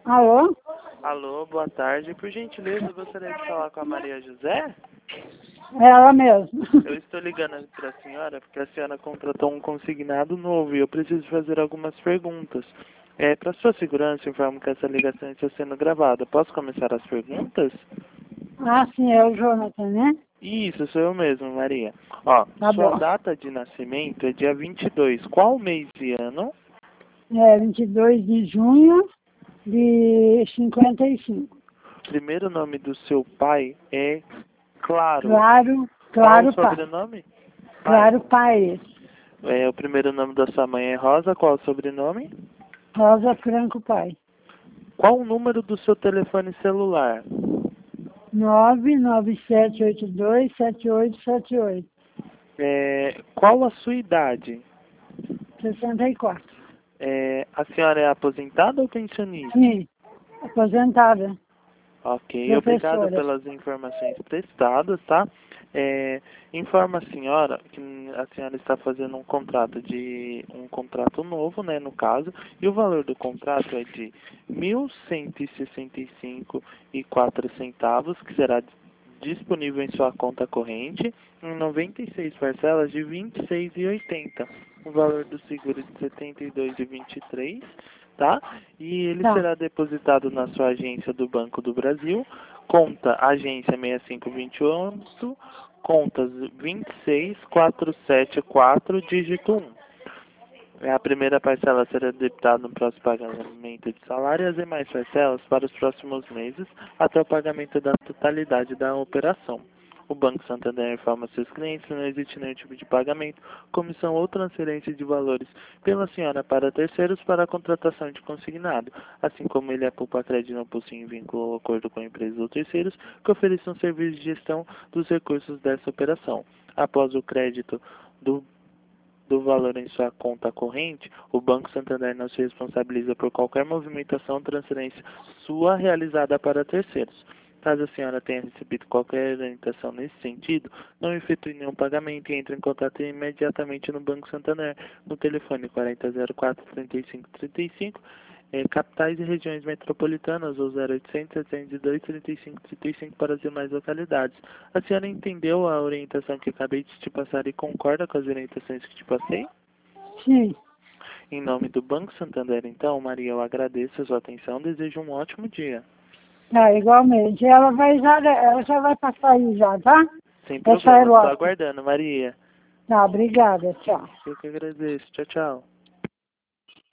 Alô? Alô, boa tarde. Por gentileza, eu gostaria de falar com a Maria José? Ela mesmo. Eu estou ligando para a senhora porque a senhora contratou um consignado novo e eu preciso fazer algumas perguntas. Para sua segurança, informo que essa ligação está sendo gravada. Posso começar as perguntas? Ah, sim, é o Jonathan, né? Isso, sou eu mesmo, Maria. Ó, Tá sua bom. data de nascimento é dia 22. Qual mês e ano? É 22 de junho de 55. Primeiro nome do seu pai é Claro. Claro, Qual o claro, pai. sobrenome? Pai. Claro, pai. O primeiro nome da sua mãe é Rosa. Qual o sobrenome? Rosa Franco, pai. Qual o número do seu telefone celular? 997827878. Qual a sua idade? 64. A senhora é aposentada ou pensionista? Sim, aposentada, Ok, obrigado professora. pelas informações prestadas, tá? Informa a senhora que a senhora está fazendo um contrato novo, né, no caso, e o valor do contrato é de R$ 1.165,04, que será disponível em sua conta corrente, em 96 parcelas de R$ 26,80. O valor do seguro de R$ 72,23, tá? E ele Tá, será depositado na sua agência do Banco do Brasil, conta agência 6528, contas 26474, dígito 1. A primeira parcela será debitada no próximo pagamento de salário e as demais parcelas para os próximos meses, até o pagamento da totalidade da operação. O Banco Santander informa seus clientes que não existe nenhum tipo de pagamento, comissão ou transferência de valores pela senhora para terceiros para a contratação de consignado, assim como ele poupa crédito não possui vínculo ou acordo com empresas ou terceiros que ofereçam serviços de gestão dos recursos dessa operação. Após o crédito do valor em sua conta corrente, o Banco Santander não se responsabiliza por qualquer movimentação ou transferência sua realizada para terceiros. Caso a senhora tenha recebido qualquer orientação nesse sentido, não efetue nenhum pagamento e entre em contato imediatamente no Banco Santander, no telefone 4004-3535, capitais e regiões metropolitanas, ou 0800-702-3535 para as demais localidades. A senhora entendeu a orientação que acabei de te passar e concorda com as orientações que te passei? sim. Em nome do Banco Santander, então, Maria, eu agradeço a sua atenção, desejo um ótimo dia. Tá, igualmente. Ela já vai passar aí já, tá? Sem Vai sair problema, estou logo. aguardando, Maria. Tá, obrigada, tchau. Eu que agradeço. Tchau, tchau.